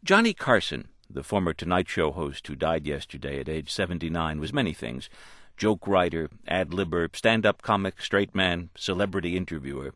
Johnny Carson, the former Tonight Show host who died yesterday at age 79, was many things. Joke writer, ad-libber, stand-up comic, straight man, celebrity interviewer.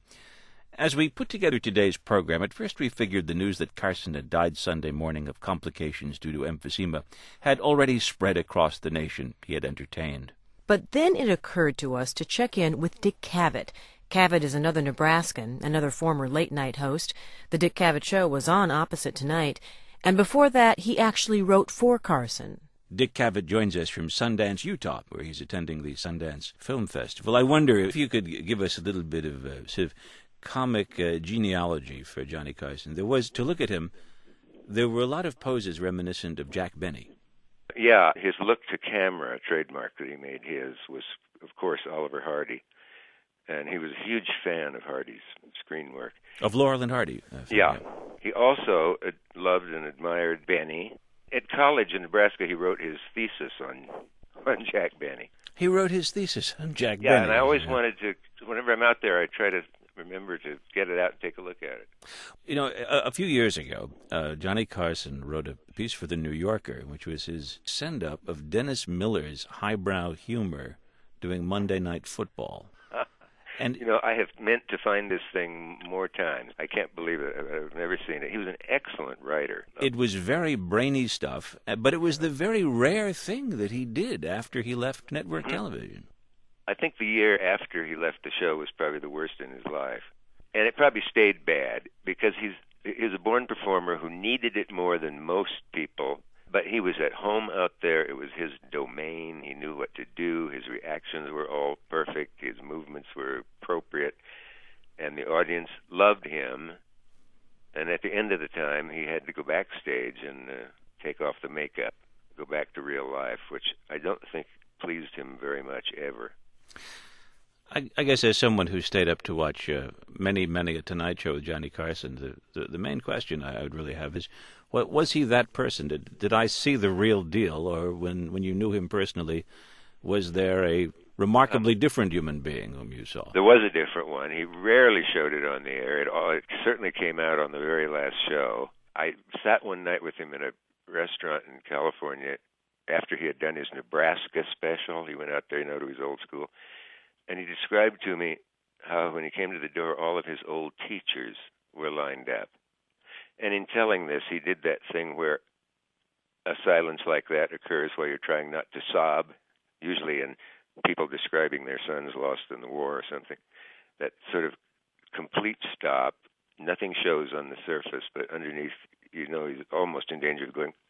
As we put together today's program, at first we figured the news that Carson had died Sunday morning of complications due to emphysema had already spread across the nation he had entertained. But then it occurred to us to check in with Dick Cavett. Cavett is another Nebraskan, another former late-night host. The Dick Cavett Show was on opposite tonight, and before that he actually wrote for Carson. Dick Cavett joins us from Sundance, Utah, where he's attending the Sundance Film Festival. I wonder if you could give us a little bit of sort of comic genealogy for Johnny Carson. There was, to look at him, there were a lot of poses reminiscent of Jack Benny. Yeah, his look to camera trademark that he made was, of course, Oliver Hardy. And he was a huge fan of Hardy's screen work. Of Laurel and Hardy. Yeah. He also loved and admired Benny. At college in Nebraska, he wrote his thesis on Jack Benny. He wrote his thesis on Jack Benny. Yeah, and I always wanted to, whenever I'm out there, I try to remember to get it out and take a look at it. You know, a few years ago, Johnny Carson wrote a piece for The New Yorker, which was his send-up of Dennis Miller's highbrow humor doing Monday Night Football. And you know, I have meant to find this thing more times. I can't believe it. I've never seen it. He was an excellent writer. It was very brainy stuff, but it was the very rare thing that he did after he left network television. I think the year after he left the show was probably the worst in his life. And it probably stayed bad because he's a born performer who needed it more than most people. But he was at home out there. It was his domain. He knew what to do. His reactions were all perfect. His movements were appropriate. And the audience loved him. And at the end of the time, he had to go backstage and take off the makeup, go back to real life, which I don't think pleased him very much ever. I guess as someone who stayed up to watch many a Tonight Show with Johnny Carson, the main question I would really have is, what was he that person? Did I see the real deal, or when you knew him personally, was there a remarkably different human being whom you saw? There was a different one. He rarely showed it on the air. It certainly came out on the very last show. I sat one night with him in a restaurant in California after he had done his Nebraska special. He went out there, to his old school. And he described to me how when he came to the door, all of his old teachers were lined up. And in telling this, he did that thing where a silence like that occurs while you're trying not to sob, usually in people describing their sons lost in the war or something. That sort of complete stop, nothing shows on the surface, but underneath, he's almost in danger of going,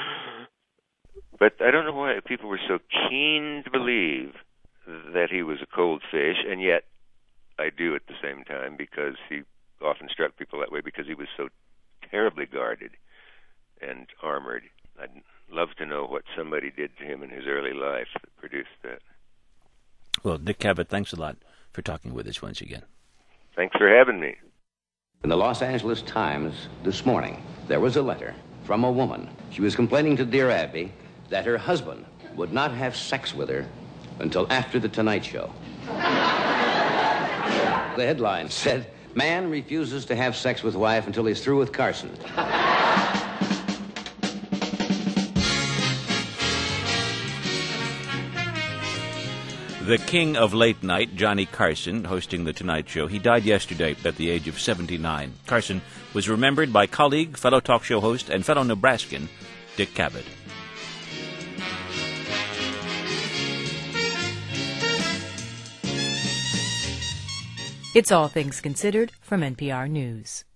But I don't know why people were so keen to believe that he was a cold fish, and yet I do at the same time, because he often struck people that way because he was so terribly guarded and armored. I'd love to know what somebody did to him in his early life that produced that. Well, Dick Cavett, thanks a lot for talking with us once again. Thanks for having me. In the Los Angeles Times this morning, there was a letter from a woman. She was complaining to Dear Abby that her husband would not have sex with her until after The Tonight Show. The headline said, "Man refuses to have sex with wife until he's through with Carson." The king of late night, Johnny Carson, hosting The Tonight Show. He died yesterday at the age of 79. Carson was remembered by colleague, fellow talk show host, and fellow Nebraskan, Dick Cavett. It's All Things Considered from NPR News.